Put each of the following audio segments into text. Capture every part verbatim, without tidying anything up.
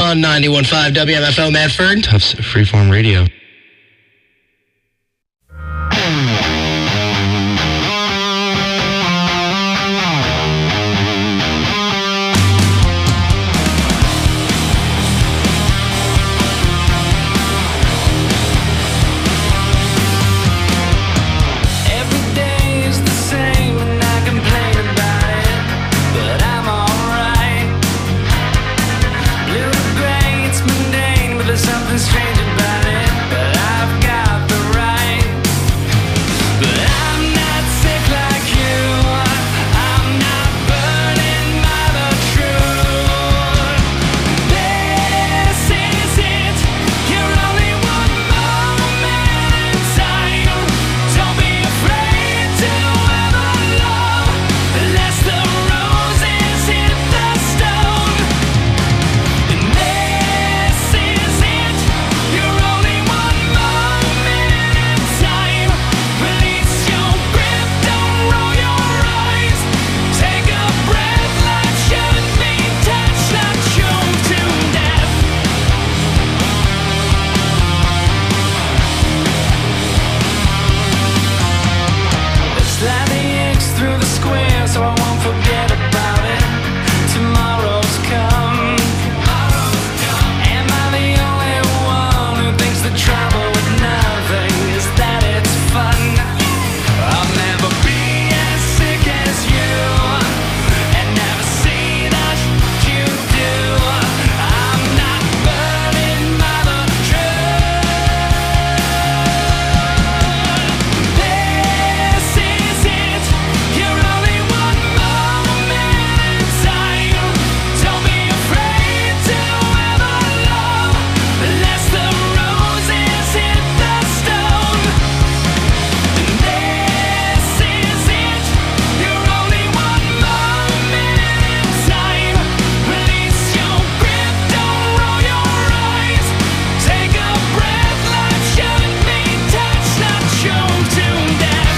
on ninety-one point five W M F O Medford. Tufts Freeform Radio. Something strange about it, but I've got the right. But I'm not sick like you. I'm not burning by the truth. This is it. You're only one moment in time. Don't be afraid to ever love, unless the roses hit the stone. And this is it. You're only one moment in time. Release your grip, don't roll your eyes. Take a breath, life should be touched, not choked to death. Slide the X through the square so I won't forget about it. Tomorrow's come. Am I the only one who thinks the trouble with nothing is that it's fun? I'll never be as sick as you, and never see the shit you do. I'm not burning by the truth. This is it. You're only one moment in time. Don't be afraid to ever love, unless the roses hit the stone. And this is it. You're only one moment in time. Release your grip, don't roll your eyes. Take a breath, life should be touched, not choked to death.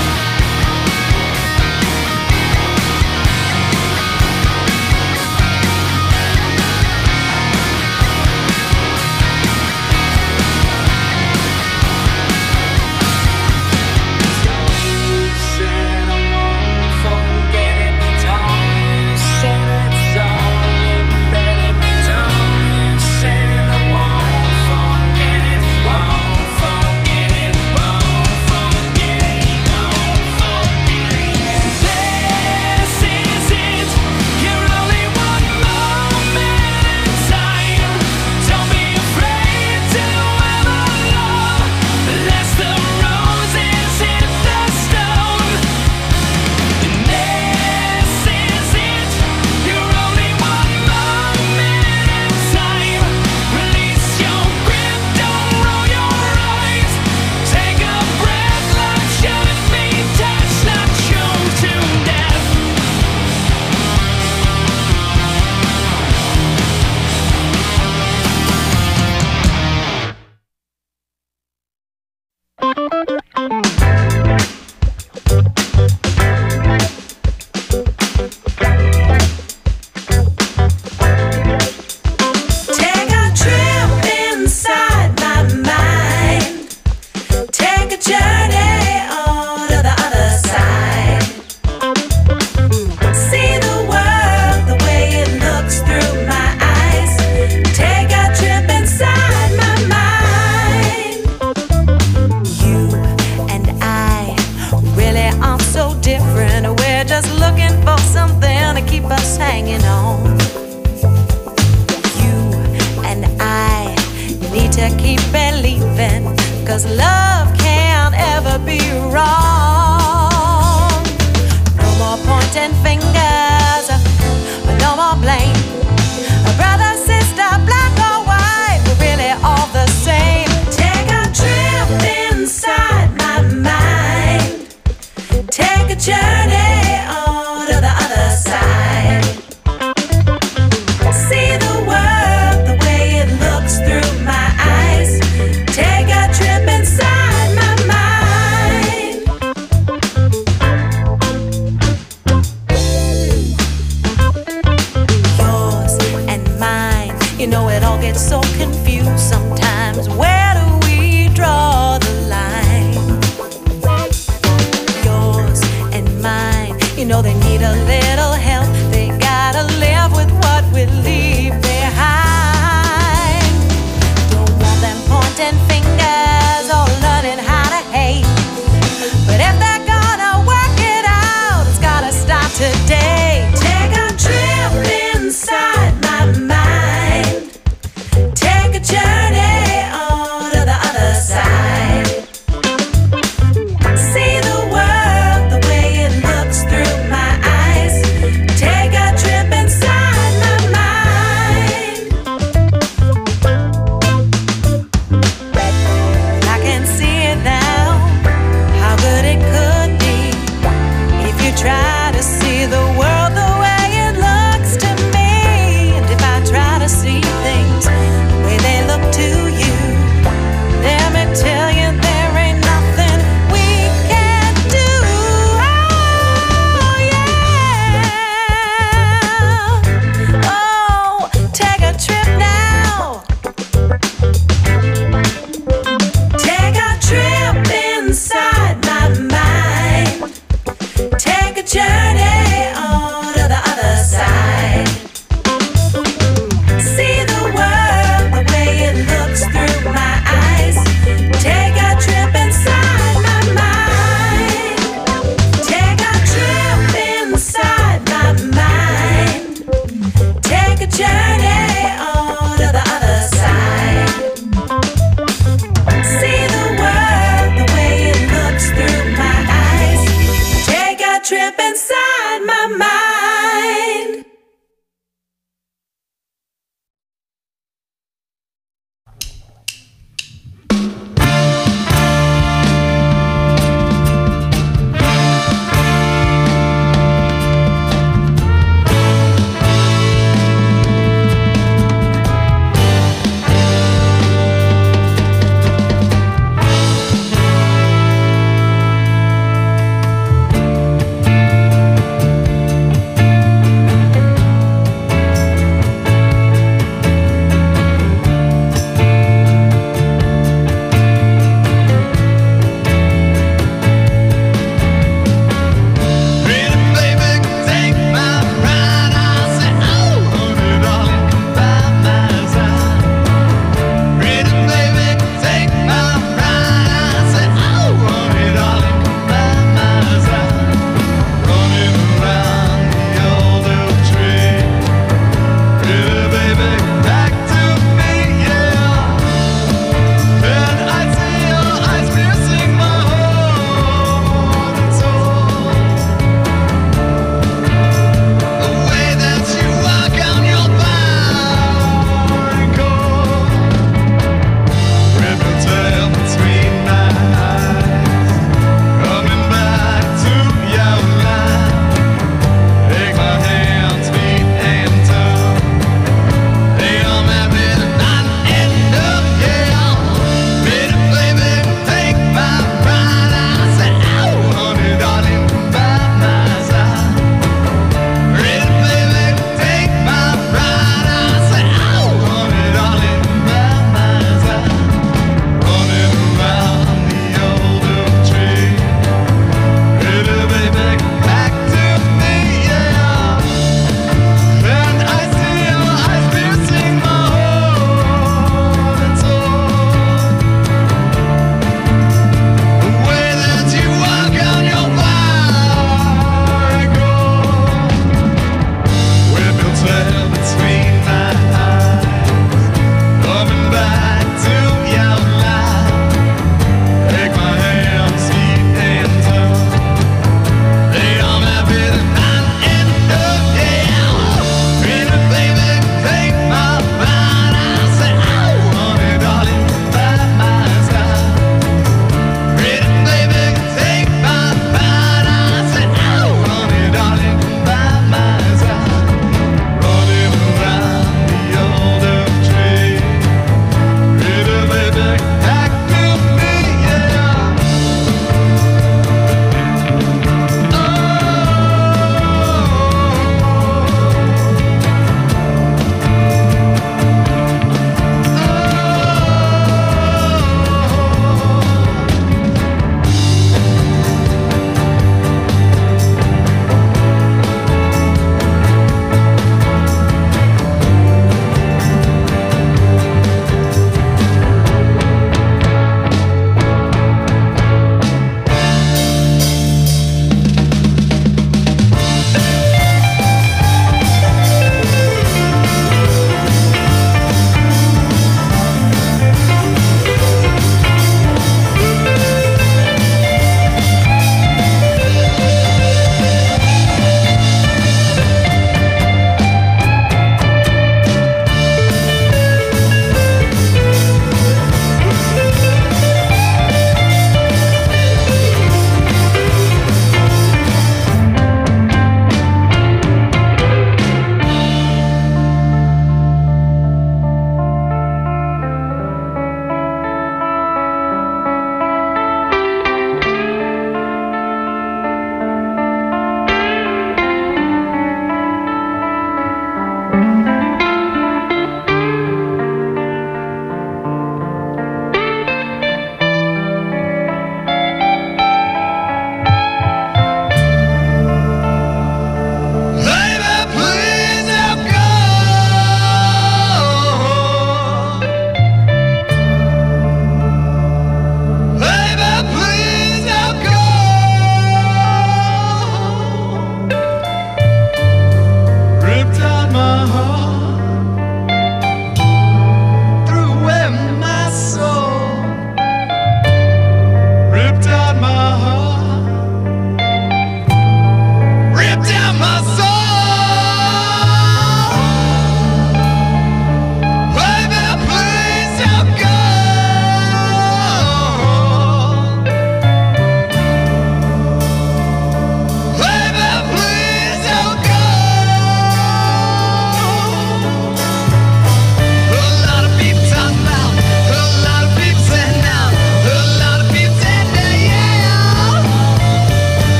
You said I won't forget it. Don't say it's all embedded. Don't say I won't forget it. Won't forget it. Won't forget it. Won't forget it. This is it. You're only one moment in time. Don't be afraid to ever love, unless the roses hit the stone. And this is it. You're only one moment in time. Release your grip, don't roll your eyes. Take a breath, life should be touched, not choked to death. Take a trip inside my mind. Take a journey on to the other side. See the world the way it looks through my eyes. Take a trip inside my mind. You and I really aren't so different. We're just looking for something to keep us hanging on. You and I need to keep believing, 'cause love can't ever be wrong. No more pointing fingers, no more blame. Brother, sister, black or white, we're really all the same. Take a trip inside my mind. Take a journey on to the other side. See the world the way it looks through my eyes. Take a trip inside it all gets so confused sometimes. Where do we draw the line? Yours and mine, you know they need a little help. They gotta live with what we leave behind. Don't want them pointing fingers or learning how to hate. But if they're gonna work it out, it's gotta start today. Take a trip inside my mind. Take a journey on to the other side. See the world the way it looks through my eyes.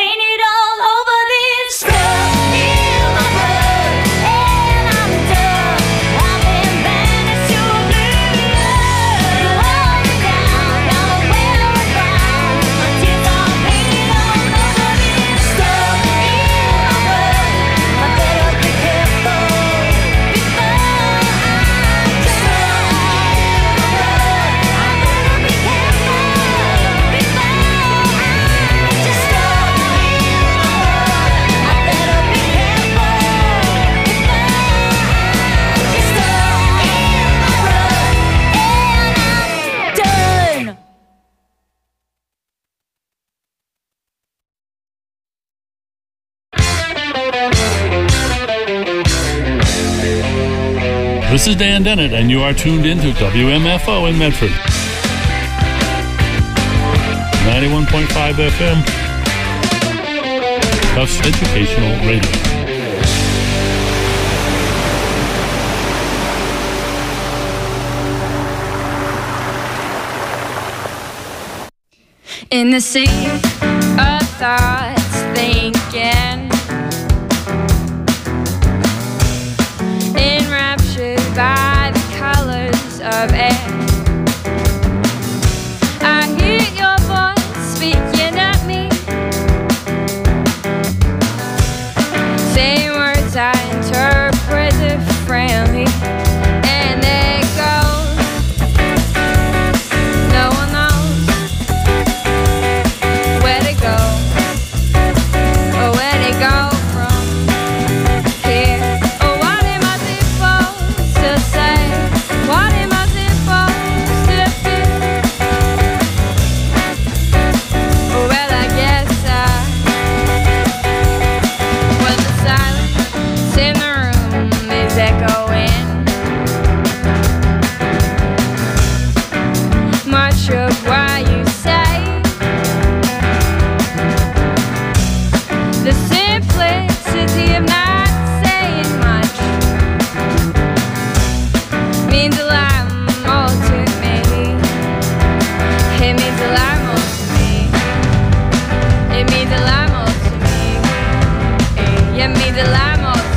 painted all over this stuff in my blood, and I'm done. I've been banished to oblivion. You hold me down, now I'm well around. My tears are painted all over this stuff in my blood. I better be careful before I This is Dan Dennett, and you are tuned in to W M F O in Medford. ninety-one point five F M. Tufts Educational Radio. In the sea of thoughts thinking, enraptured by the colors of air, I hear your voice speaking at me, saying words I interpret differently, and it goes, no one knows where to go, or where to go from here. Oh, what am I supposed to say? What am I supposed to do? Oh, well, I guess I, well, the silence in the room is echoing. Much of what you say, the simplicity of not saying much means a lot more to me. It means a lot more to me. It means a lot more to me. It means a lot more to me.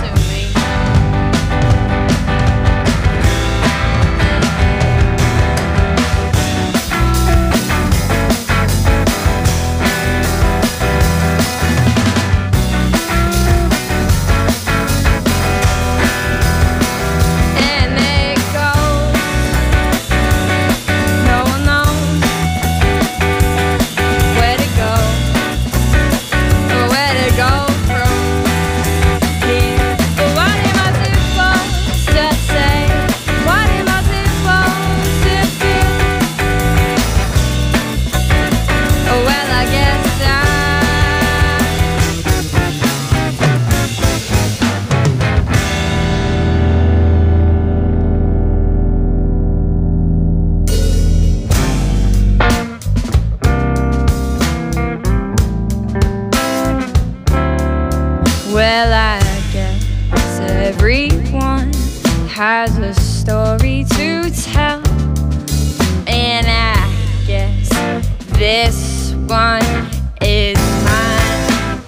And it goes, no one knows where to go, or where to go from here. But what am I supposed to say? What am I supposed to do? Oh, well, I guess I, well, I guess everyone has a story to tell, and I guess this one is mine.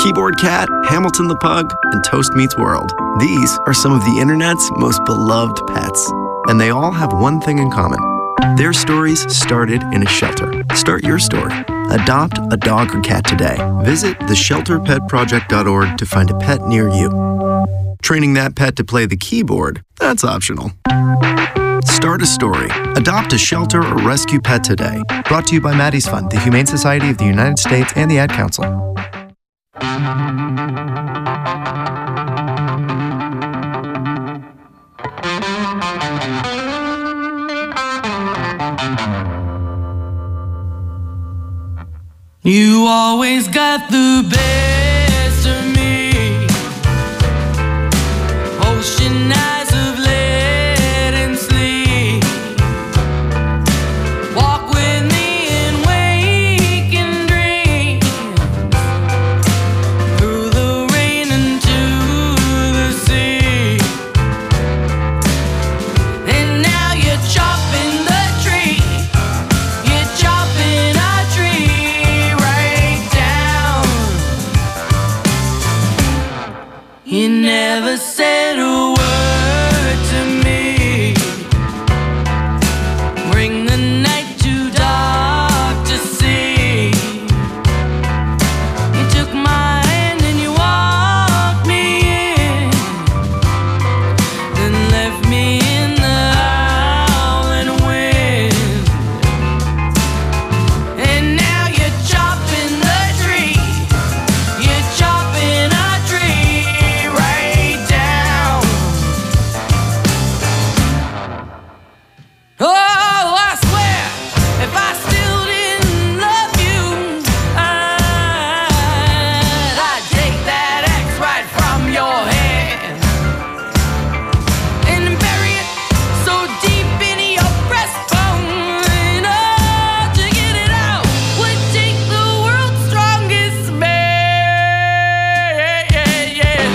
Keyboard Cat, Hamilton the Pug, and Toast Meets World. These are some of the internet's most beloved pets, and they all have one thing in common. Their stories started in a shelter. Start your story. Adopt a dog or cat today. Visit the shelter pet project dot org to find a pet near you. Training that pet to play the keyboard, that's optional. Start a story. Adopt a shelter or rescue pet today. Brought to you by Maddie's Fund, the Humane Society of the United States, and the Ad Council. You always got the best of me. Ocean eyes of lead and sleep. Walk with me and wake and dream. Through the rain into the sea. And now you're chopping the tree. You're chopping a tree. You never said a word to me. Bring the night too dark to see. You took my hand and you walked me in, then left me in the howling wind. And now you're chopping the tree. You're chopping a tree. Oh, I swear, if I still didn't love you, I'd, I'd take that axe right from your hand and bury it so deep in your breastbone. Oh, to get it out would take the world's strongest man. Yeah, yeah.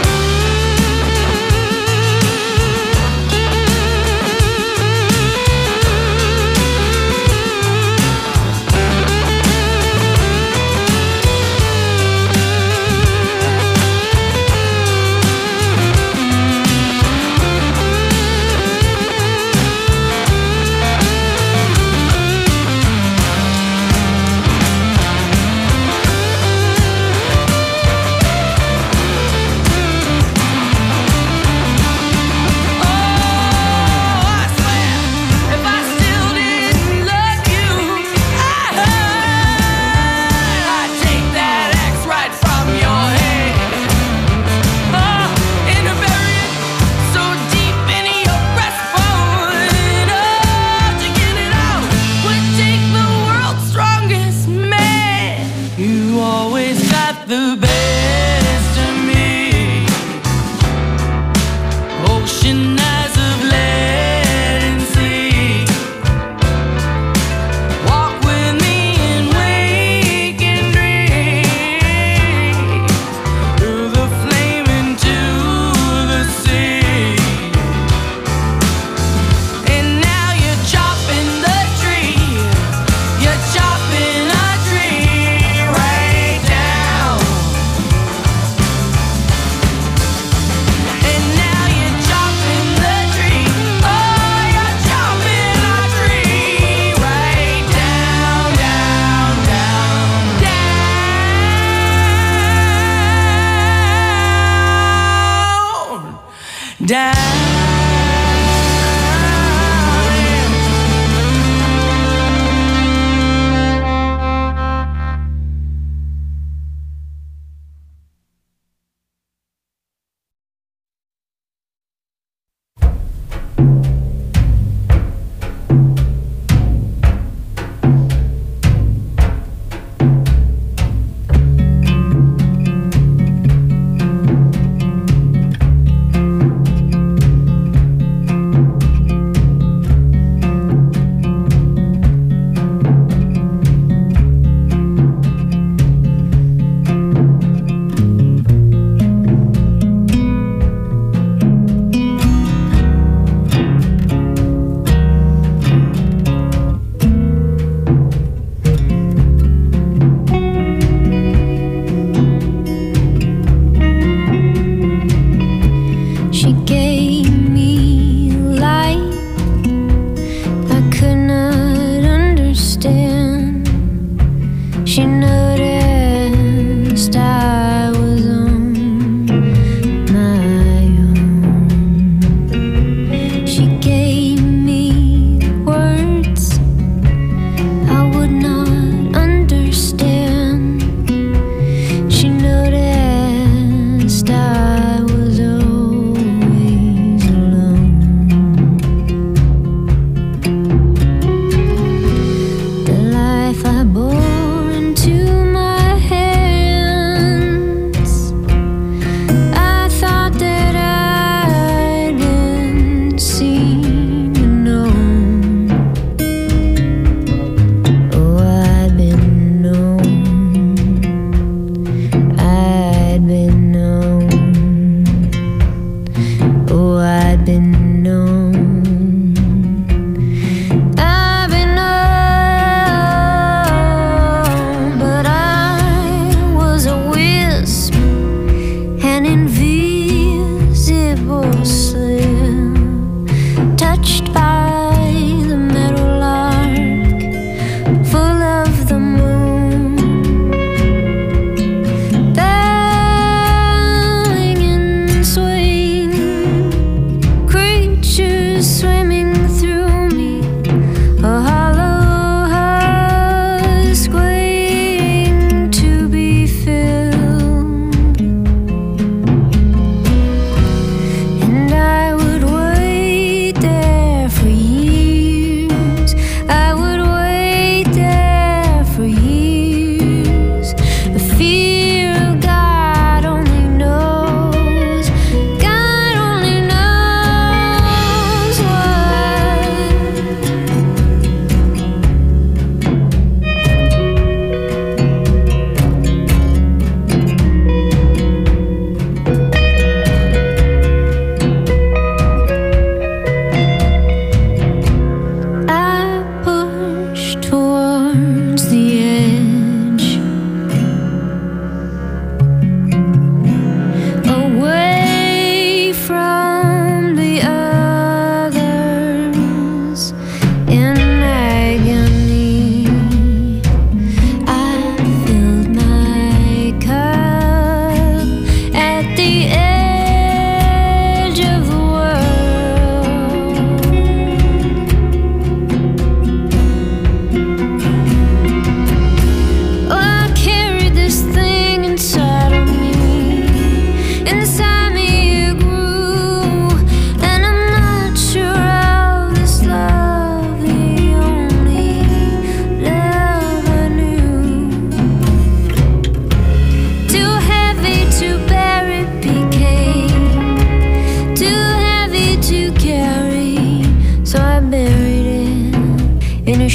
The best of me. Ocean eyes of lead and sleep. Walk with me and wake and dream. Through the flame into the sea. And now you're chopping the tree. You're chopping a tree right down. And now you're chopping the tree. Oh, you're chopping a tree right down, down, down, down, down.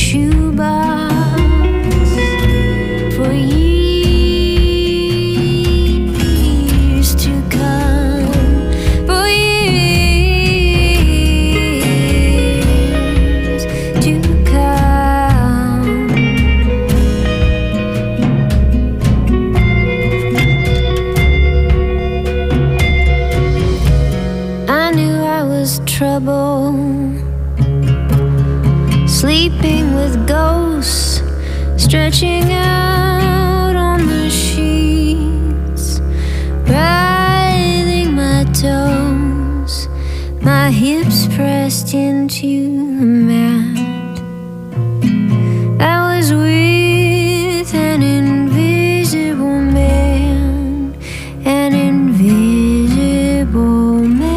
shoebox for years to come, for years to come. I knew I was trouble, sleeping with ghosts, stretching out on the sheets, writhing my toes, my hips pressed into the mat. I was with an invisible man, an invisible man.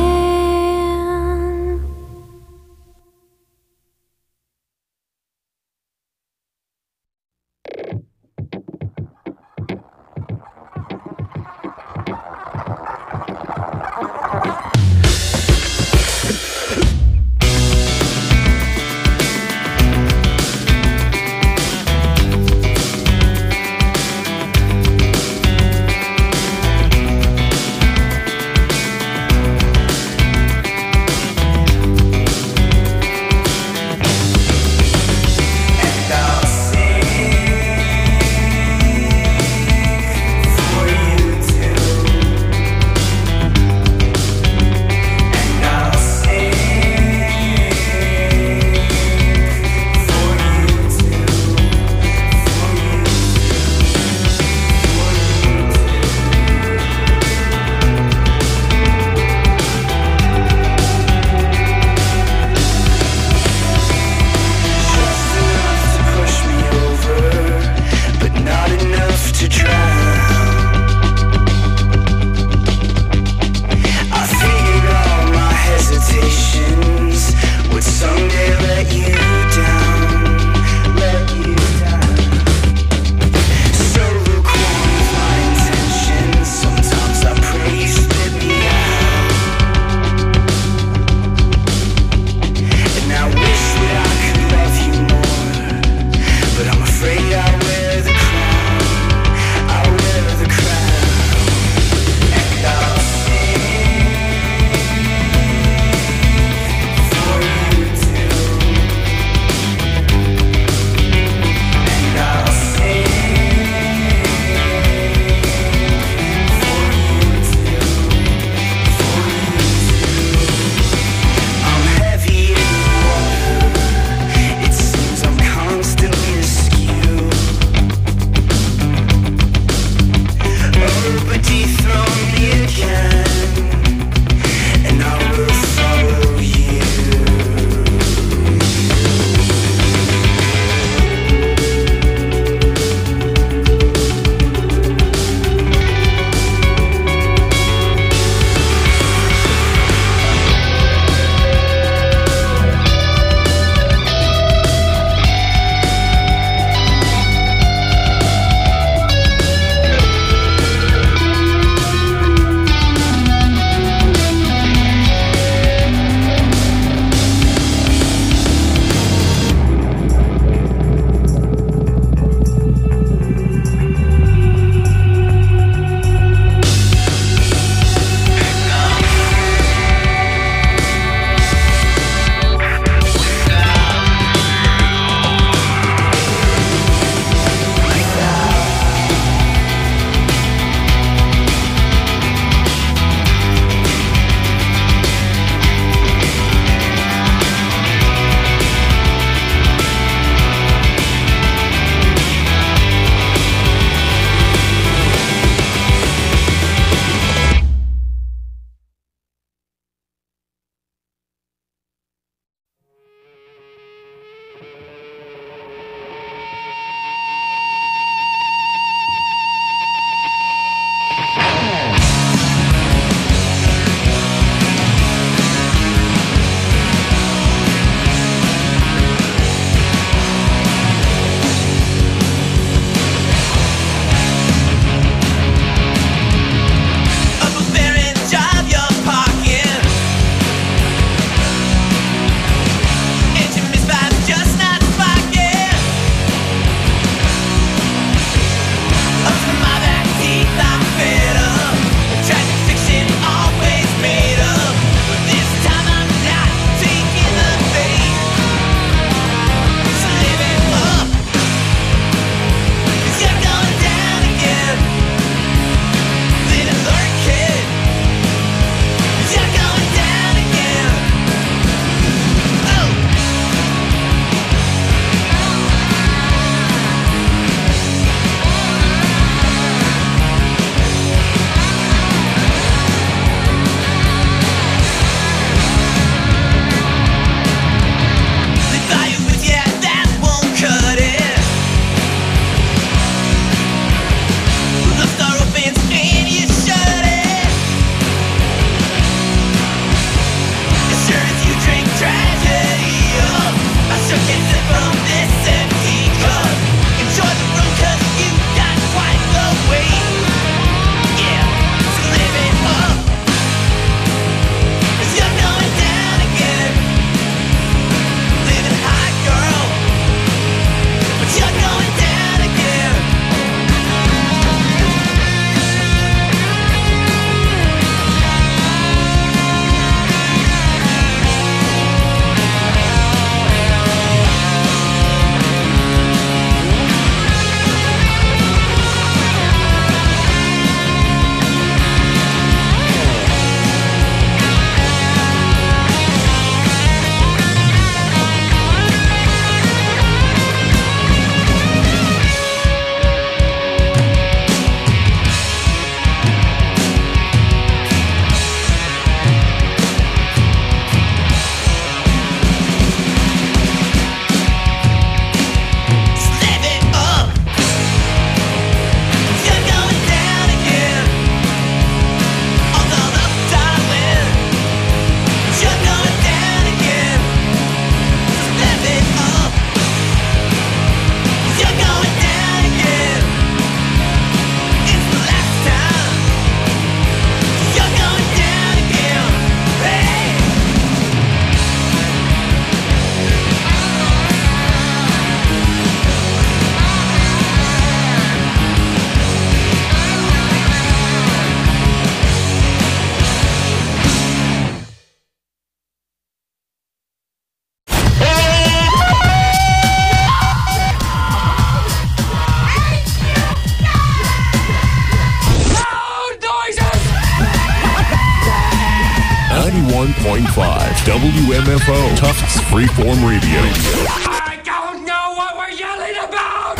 ninety-one point five W M F O, Tufts Freeform Radio. I don't know what we're yelling about!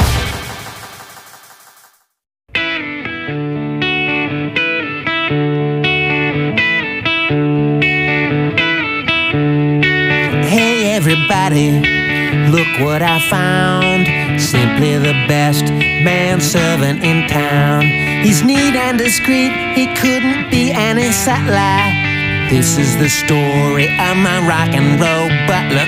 Hey everybody, look what I found. Simply the best manservant in town. He's neat and discreet, he couldn't be any sattler. This is the story of my rock and roll butler.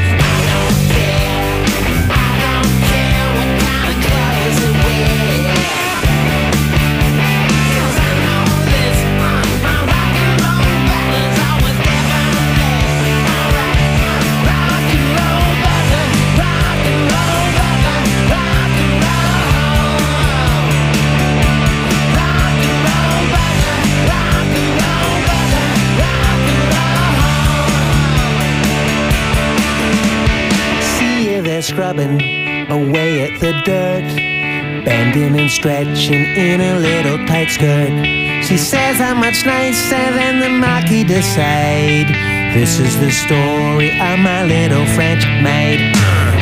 Scrubbing away at the dirt, bending and stretching in a little tight skirt. She says I'm much nicer than the Marquis de Sade. This is the story of my little French maid.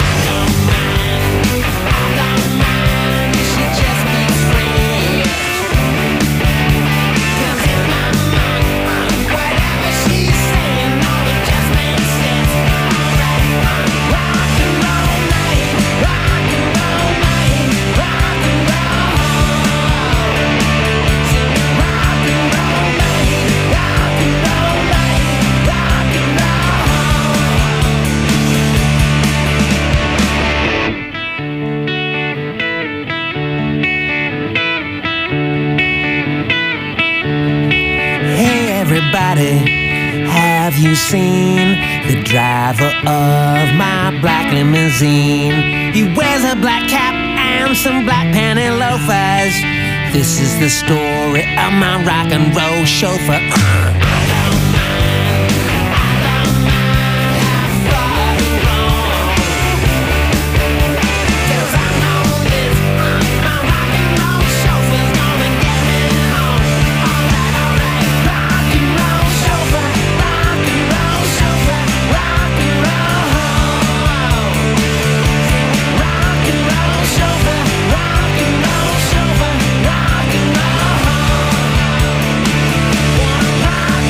Have you seen the driver of my black limousine? He wears a black cap and some black panty loafers. This is the story of my rock and roll chauffeur. Uh. Rock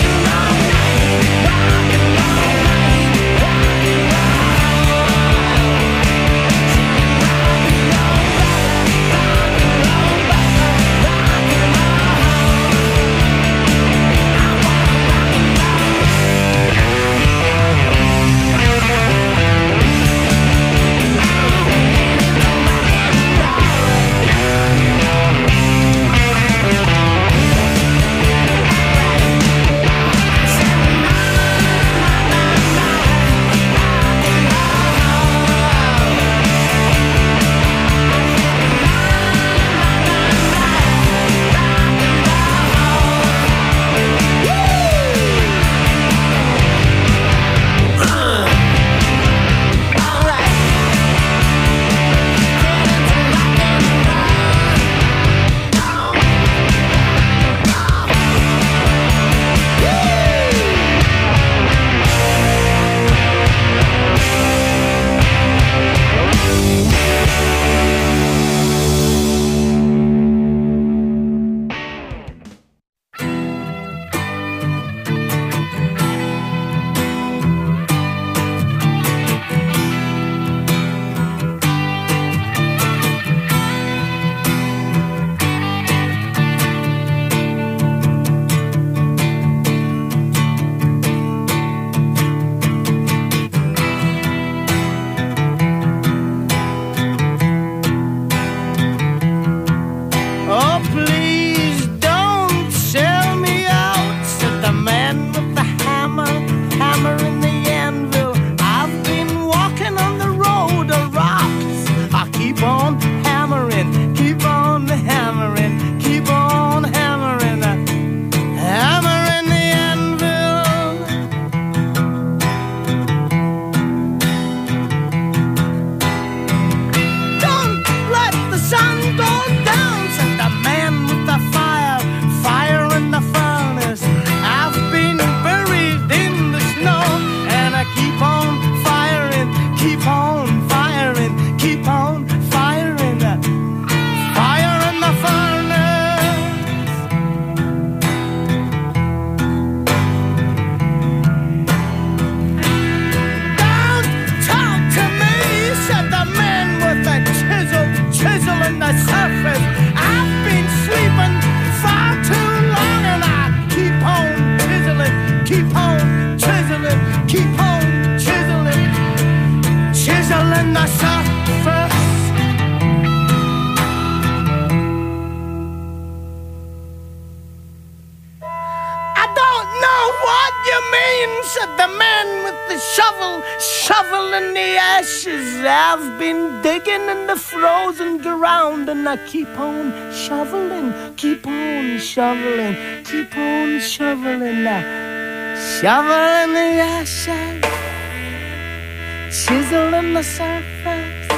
what you mean, said the man with the shovel, shoveling the ashes. I've been digging in the frozen ground, and I keep on shoveling, keep on shoveling, keep on shoveling now. Shoveling the ashes, chiseling the surface,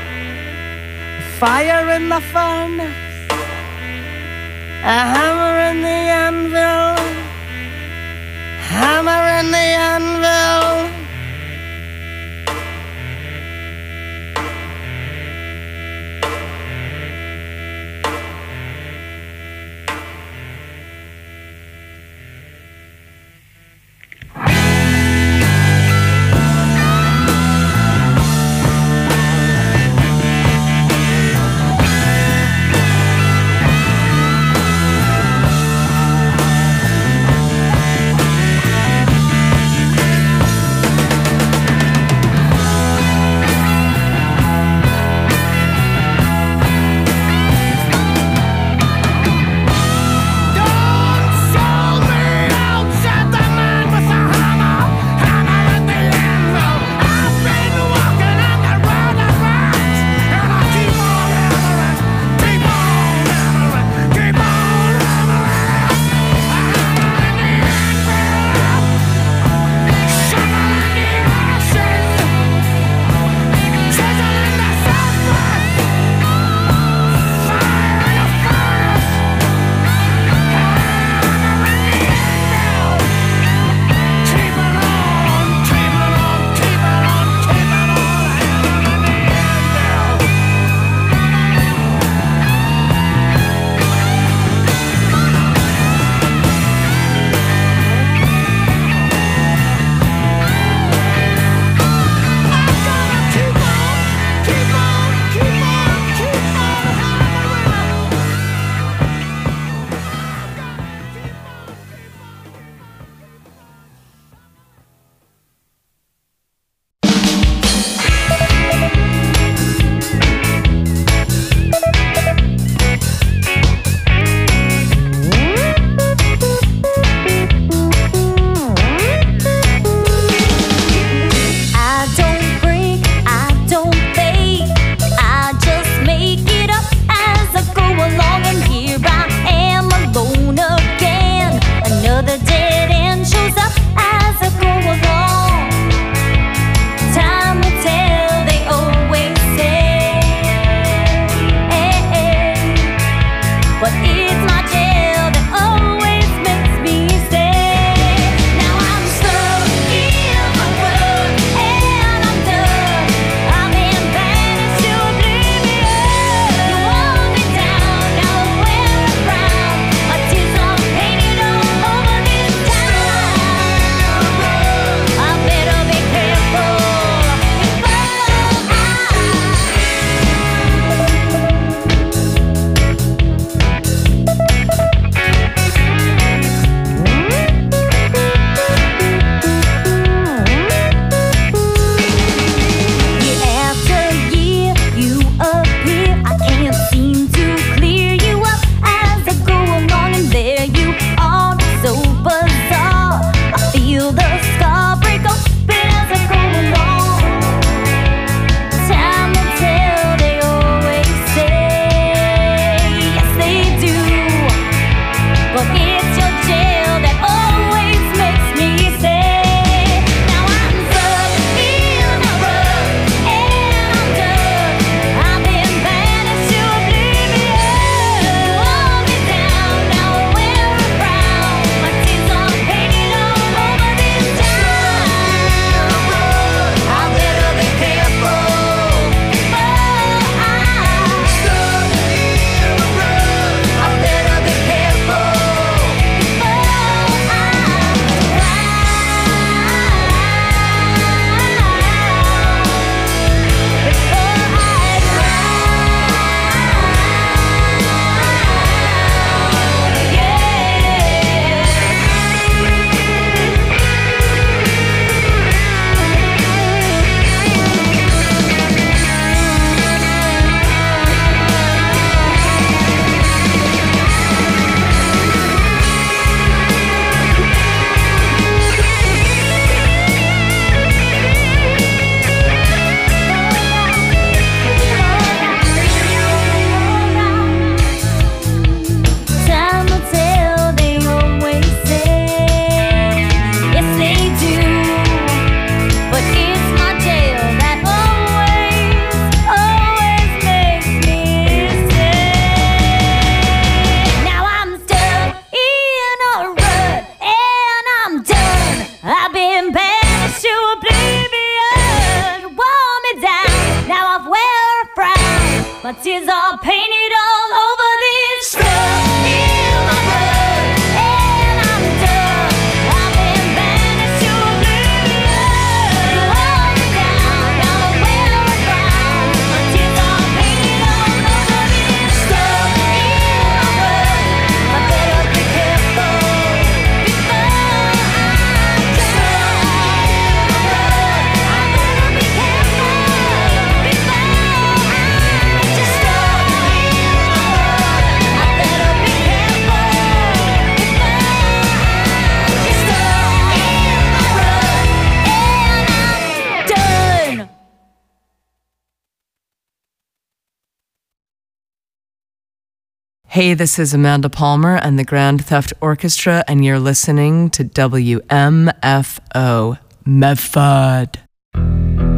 fire in the furnace, a hammer in the anvil, hammer in the anvil. My tears are painted all over this stuff in my blood, and I'm done. I've been banished to oblivion. You hold me down, now I'm well around. My tears are painted all over this stuff in my blood. I better be careful before I die. I better be careful before I just stop in my blood. I better be careful before I just stop in my blood. And I'm done. Hey, this is Amanda Palmer and the Grand Theft Orchestra, and you're listening to W M F O Medford.